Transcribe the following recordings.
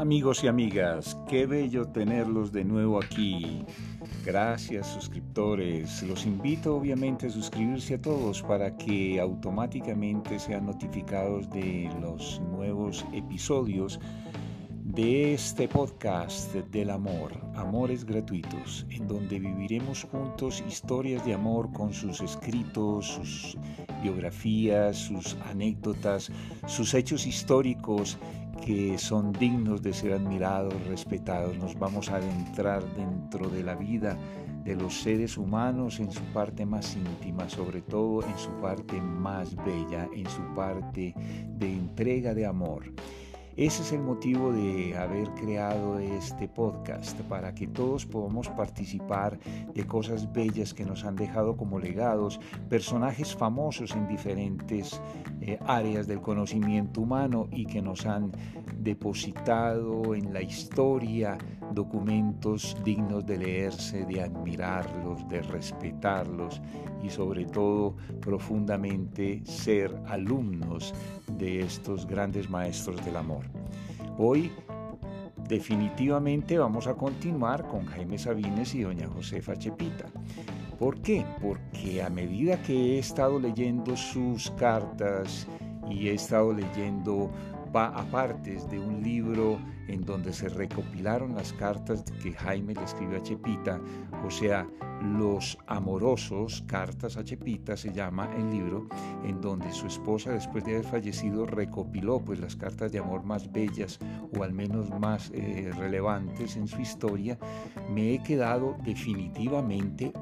Amigos y amigas, qué bello tenerlos de nuevo aquí. Gracias, suscriptores. Los invito obviamente a suscribirse a todos para que automáticamente sean notificados de los nuevos episodios de este podcast del amor, Amores Gratuitos, en donde viviremos juntos historias de amor con sus escritos, sus biografías, sus anécdotas, sus hechos históricos que son dignos de ser admirados, respetados. Nos vamos a adentrar dentro de la vida de los seres humanos en su parte más íntima, sobre todo en su parte más bella, en su parte de entrega de amor. Ese es el motivo de haber creado este podcast, para que todos podamos participar de cosas bellas que nos han dejado como legados, personajes famosos en diferentes áreas del conocimiento humano y que nos han depositado en la historia documentos dignos de leerse, de admirarlos, de respetarlos y sobre todo profundamente ser alumnos de estos grandes maestros del amor. Hoy definitivamente vamos a continuar con Jaime Sabines y doña Josefa Chepita. ¿Por qué? Porque a medida que he estado leyendo sus cartas y he estado leyendo partes de un libro en donde se recopilaron las cartas que Jaime le escribió a Chepita, o sea, Los Amorosos, Cartas a Chepita se llama el libro, en donde su esposa, después de haber fallecido, recopiló pues las cartas de amor más bellas o al menos más relevantes en su historia. Me he quedado definitivamente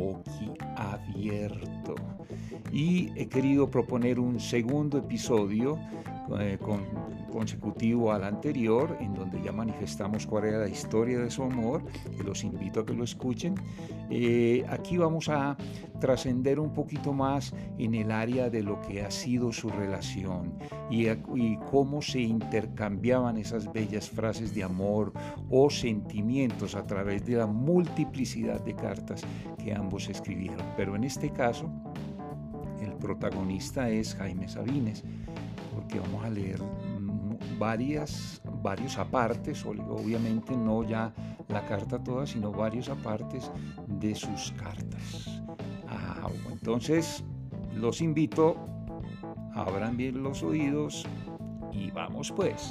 boquiabierto y he querido proponer un segundo episodio consecutivo al anterior, en donde ya manifestamos cuál era la historia de su amor, que los invito a que lo escuchen. Aquí vamos a trascender un poquito más en el área de lo que ha sido su relación y cómo se intercambiaban esas bellas frases de amor o sentimientos a través de la multiplicidad de cartas que ambos escribieron. Pero en este caso, el protagonista es Jaime Sabines, porque vamos a leer varios apartes, obviamente no ya la carta toda, sino varios apartes de sus cartas. Entonces, los invito, abran bien los oídos y vamos pues.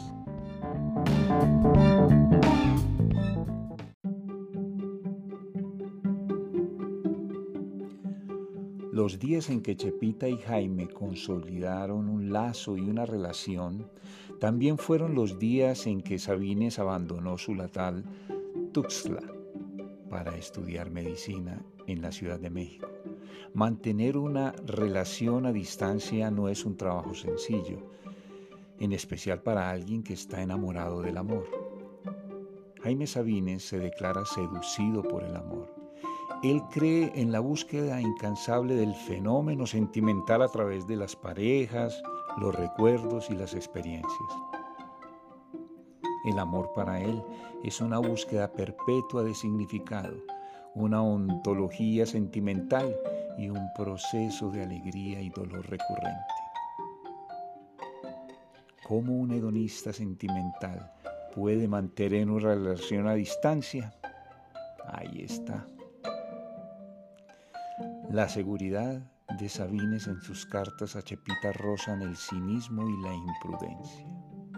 Los días en que Chepita y Jaime consolidaron un lazo y una relación también fueron los días en que Sabines abandonó su natal Tuxtla para estudiar medicina en la Ciudad de México. Mantener una relación a distancia no es un trabajo sencillo, en especial para alguien que está enamorado del amor. Jaime Sabines se declara seducido por el amor. Él cree en la búsqueda incansable del fenómeno sentimental a través de las parejas, los recuerdos y las experiencias. El amor para él es una búsqueda perpetua de significado, una ontología sentimental y un proceso de alegría y dolor recurrente. ¿Cómo un hedonista sentimental puede mantener una relación a distancia? Ahí está. La seguridad de Sabines en sus cartas a Chepita rozan el cinismo y la imprudencia.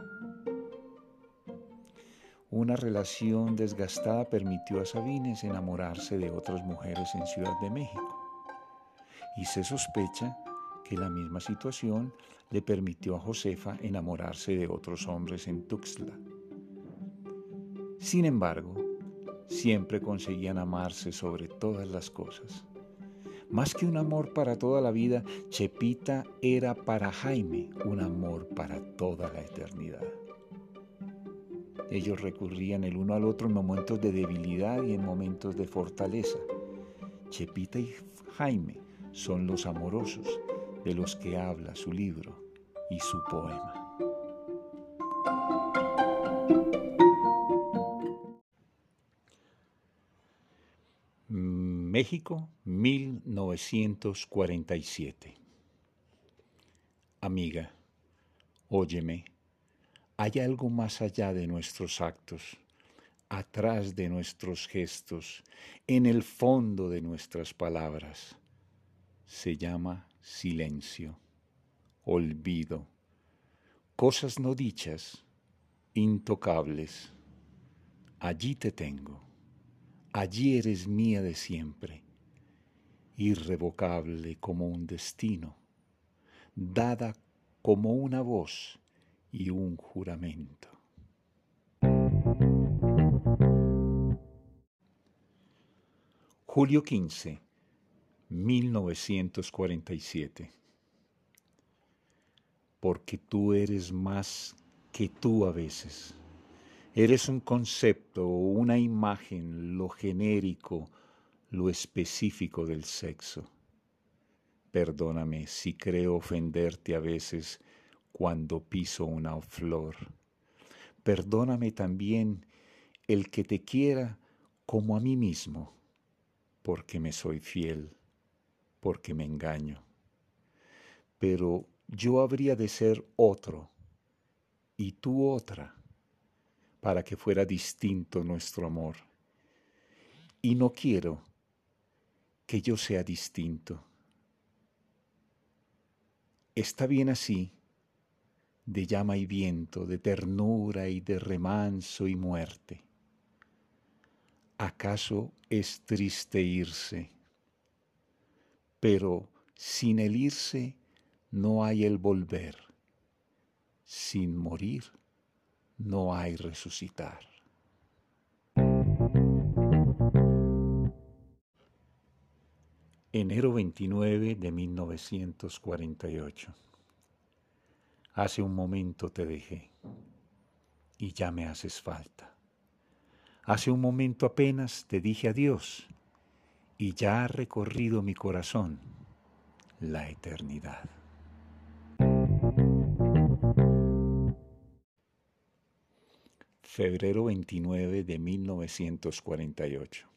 Una relación desgastada permitió a Sabines enamorarse de otras mujeres en Ciudad de México, y se sospecha que la misma situación le permitió a Josefa enamorarse de otros hombres en Tuxtla. Sin embargo, siempre conseguían amarse sobre todas las cosas. Más que un amor para toda la vida, Chepita era para Jaime un amor para toda la eternidad. Ellos recurrían el uno al otro en momentos de debilidad y en momentos de fortaleza. Chepita y Jaime son los amorosos de los que habla su libro y su poema. México, 1947. Amiga, óyeme, Hay algo más allá de nuestros actos, atrás de nuestros gestos, en el fondo de nuestras palabras. Se llama silencio, olvido, cosas no dichas, intocables. Allí te tengo, allí eres mía de siempre, irrevocable como un destino, dada como una voz y un juramento. Julio 15, 1947. Porque tú eres más que tú a veces. Eres un concepto o una imagen, lo genérico, lo específico del sexo. Perdóname si creo ofenderte a veces cuando piso una flor. Perdóname también el que te quiera como a mí mismo, porque me soy fiel, porque me engaño. Pero yo habría de ser otro y tú otra, para que fuera distinto nuestro amor. Y no quiero que yo sea distinto. Está bien así, de llama y viento, de ternura y de remanso y muerte. ¿Acaso es triste irse? Pero sin el irse no hay el volver. Sin morir no hay resucitar. Enero 29 de 1948. Hace un momento te dejé y ya me haces falta. Hace un momento apenas te dije adiós y ya ha recorrido mi corazón la eternidad. Febrero 29 de 1948.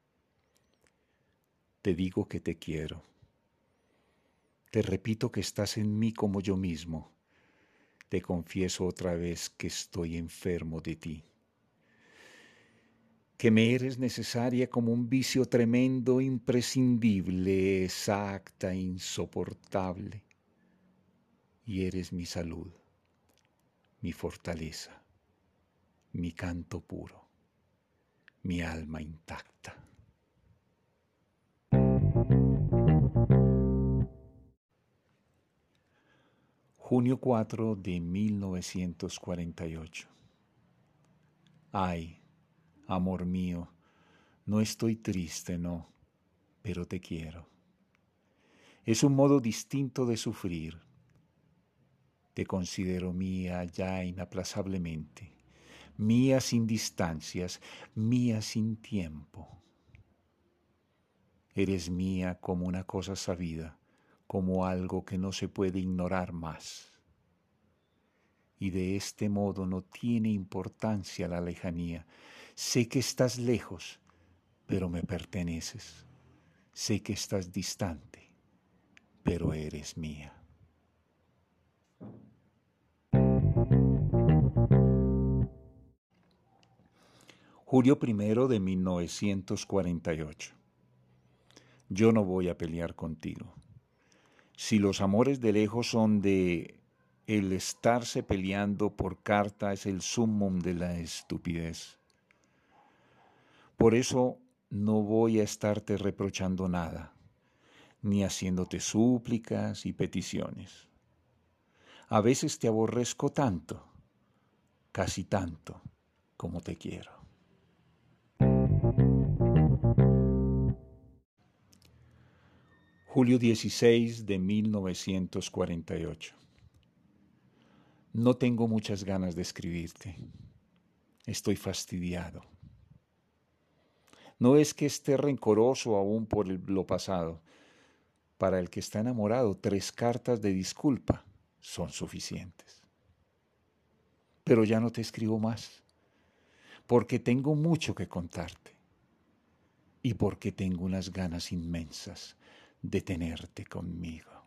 Te digo que te quiero. Te repito que estás en mí como yo mismo. Te confieso otra vez que estoy enfermo de ti. Que me eres necesaria como un vicio tremendo, imprescindible, exacta, insoportable. Y eres mi salud, mi fortaleza, mi canto puro, mi alma intacta. Junio 4 de 1948. Ay, amor mío, no estoy triste, no, pero te quiero. Es un modo distinto de sufrir. Te considero mía ya inaplazablemente, mía sin distancias, mía sin tiempo. Eres mía como una cosa sabida, como algo que no se puede ignorar más. Y de este modo no tiene importancia la lejanía. Sé que estás lejos, pero me perteneces. Sé que estás distante, pero eres mía. Julio 1 de 1948. Yo no voy a pelear contigo. Si los amores de lejos son de el estarse peleando por carta es el sumum de la estupidez. Por eso no voy a estarte reprochando nada, ni haciéndote súplicas y peticiones. A veces te aborrezco tanto, casi tanto, como te quiero. Julio 16 de 1948. No tengo muchas ganas de escribirte. Estoy fastidiado. No es que esté rencoroso aún por lo pasado. Para el que está enamorado, 3 cartas de disculpa son suficientes. Pero ya no te escribo más, porque tengo mucho que contarte y porque tengo unas ganas inmensas de tenerte conmigo.